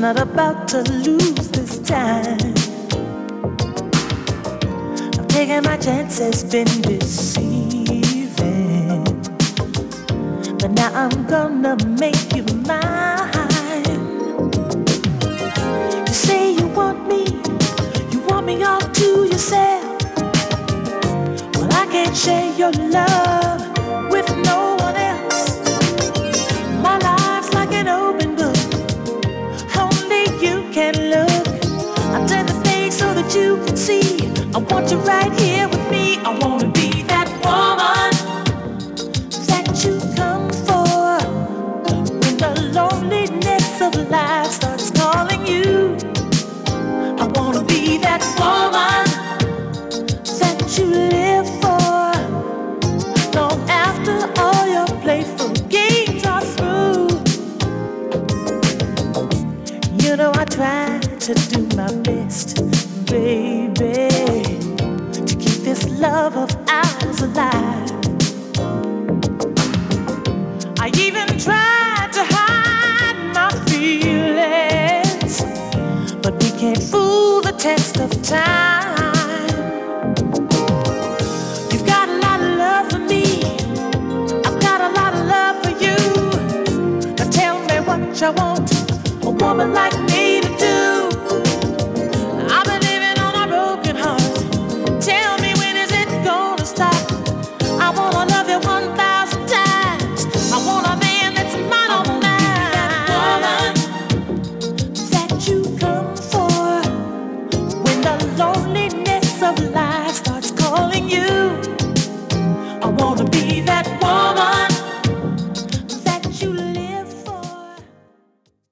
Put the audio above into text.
not about to lose this time. I'm taking my chances, been deceiving, but now I'm gonna make you mine. You say you want me all to yourself. Well, I can't share your love with no one else. My life's like an open book, only you can look. I turn the page so that you can see. I want you right here with me. I wanna be that woman that you come for when the loneliness of life starts calling you. I wanna be that woman that you live for long after all your playful games are through. You know I try to do my best, baby, to keep this love of ours alive. I even tried to hide my feelings, but we can't fool the test of time. You've got a lot of love for me, I've got a lot of love for you. Now tell me what you want a woman like me to do. I've been living on a broken heart. Tell me, when is it gonna stop? I wanna love you 1,000 times. I want a man that's mine all night. That woman that you come for when the loneliness of life